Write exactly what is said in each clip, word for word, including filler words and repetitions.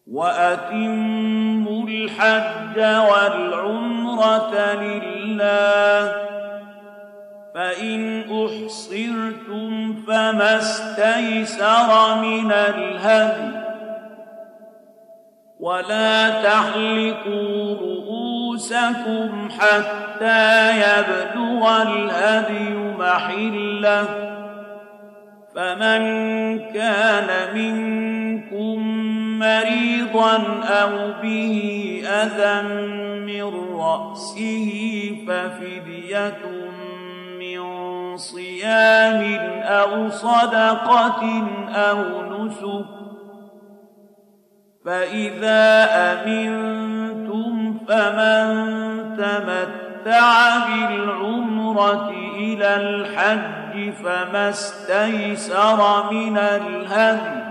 وأتموا الحج والعمرة لله فإن أحصرتم فما استيسر من الهدي ولا تحلقوا رؤوسكم حتى يبلغ الهدي محله فمن كان منكم مريضا أو به أذى من رأسه ففدية من صيام أو صدقة أو نسك فإذا أمنتم فمن تمتع بالعمرة إلى الحج فما استيسر من الهدي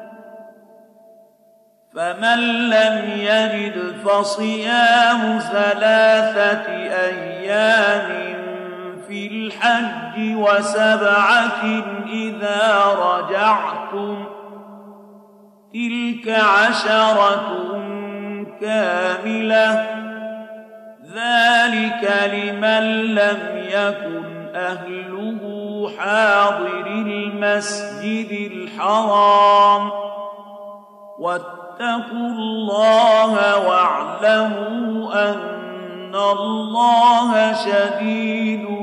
فمن لم يجد فصيام ثلاثة أيام في الحج وسبعة إذا رجعتم تلك عشرة كاملة ذلك لمن لم يكن أهله حاضر المسجد الحرام واتقوا الله واعلموا أن الله شديد